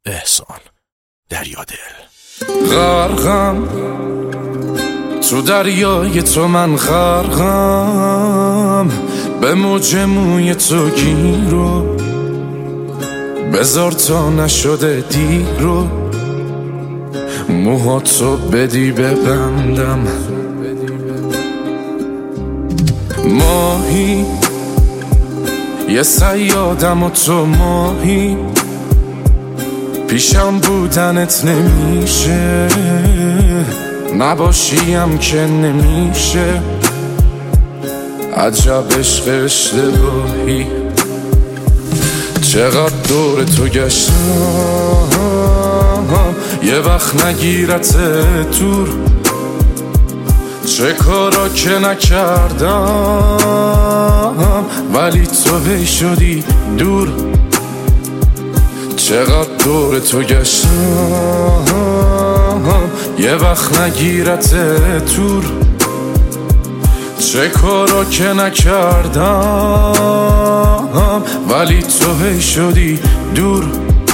احسان دریادل. غرقم تو دریای تو، من غرقم به موج موی تو گیرو، بذار تا نشده دیرو، موهاتو بدی ببندم. ماهی یه صیادم و تو ماهی، پیشم بودنت نمیشه، نباشیم که نمیشه. عجب عشق اشتباهی، چقدر دور تو گشتم، یه وقت نگیرت دور. چه کارا که نکردم ولی تو هی شدی دور. چقدر دور تو گشتم، یه وقت نگیرت دور. چه کارا که نکردم ولی تو هی شدی دور.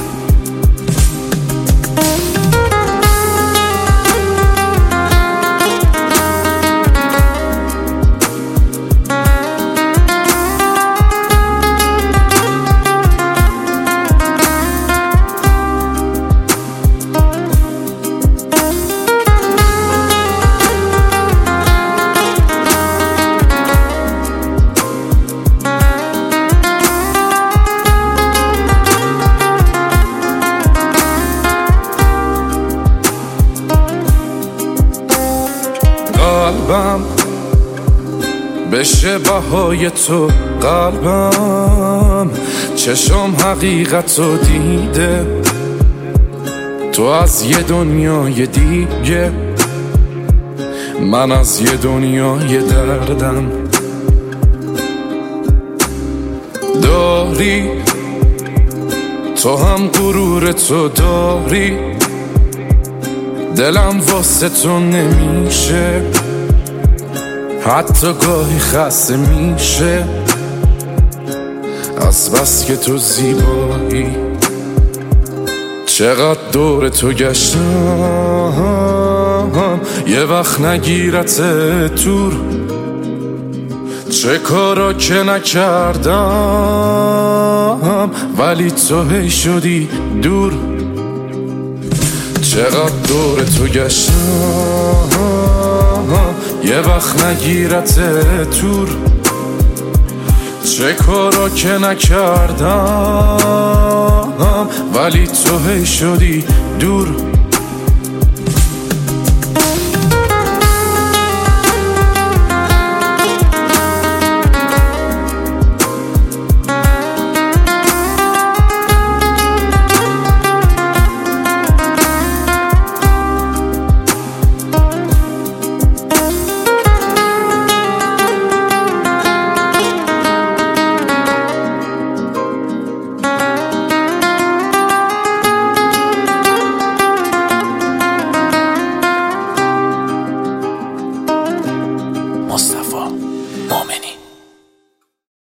قلبم بشه بهای تو، قلبم چشم حقیقتو دیده، تو از یه دنیای دیگه، من از یه دنیای دردم. داری تو هم غرور تو داری، دلم واسه تو نمیشه، حتی گاهی خسته میشه، از بس که تو زیبایی. چقدر دور تو گشتم، یه وقت نگیرت دور. چه کارا که نکردم ولی تو هی شدی دور. چقدر دور تو گشتم، یه وقت نگیرت دور. چه کارا که نکردم ولی تو هی شدی دور.